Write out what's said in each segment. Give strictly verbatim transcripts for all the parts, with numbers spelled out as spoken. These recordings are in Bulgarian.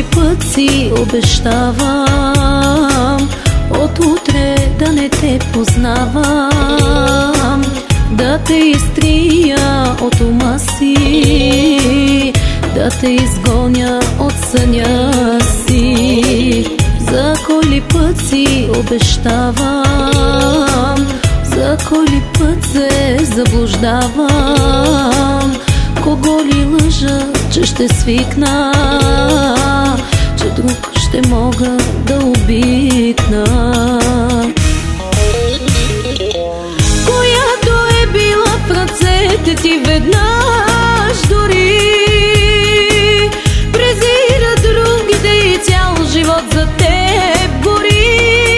ли път си обещавам от утре да не те познавам, да те изтрия от ума си, да те изгоня от съня си. За кой ли път си обещавам, за кой ли път се заблуждавам, кого ли лъжа, че ще свикна, че друг ще мога да обикна. Която е била в ръцете ти веднъж дори презира другите и цял живот за теб гори.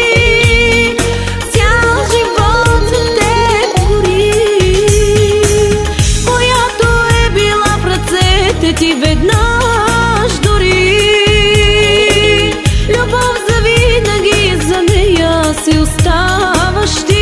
Цял живот за теб гори. Която е била в ръцете ти веднъж дори любов завинаги, за нея си оставаш ти.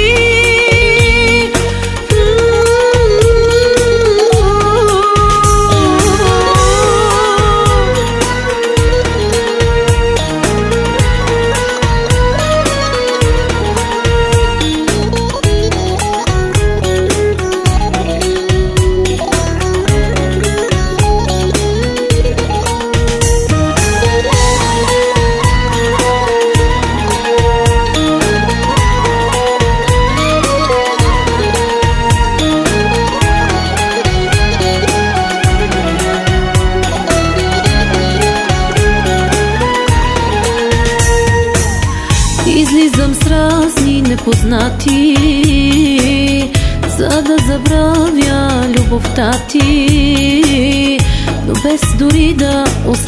Излизам с разни непознати, за да забравя любовта ти, но без дори да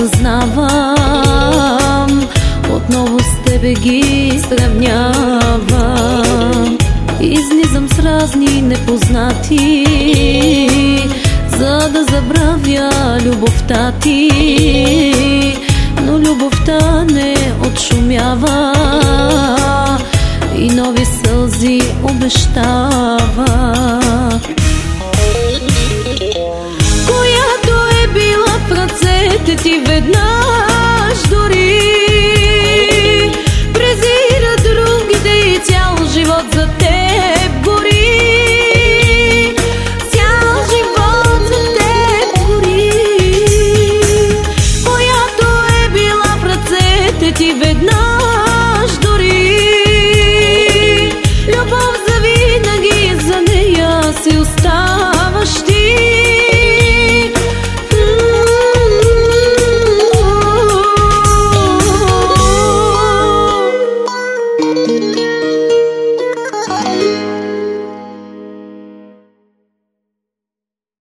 осъзнавам, отново с тебе ги сравнявам. Излизам с разни непознати, за да забравя любовта ти, но любовта не отшумява и нови сълзи обещава. Която е била в ръцете ти веднъж дори презира другите и цял живот за теб гори. Цял живот за теб гори. Която е била в ръцете ти веднъж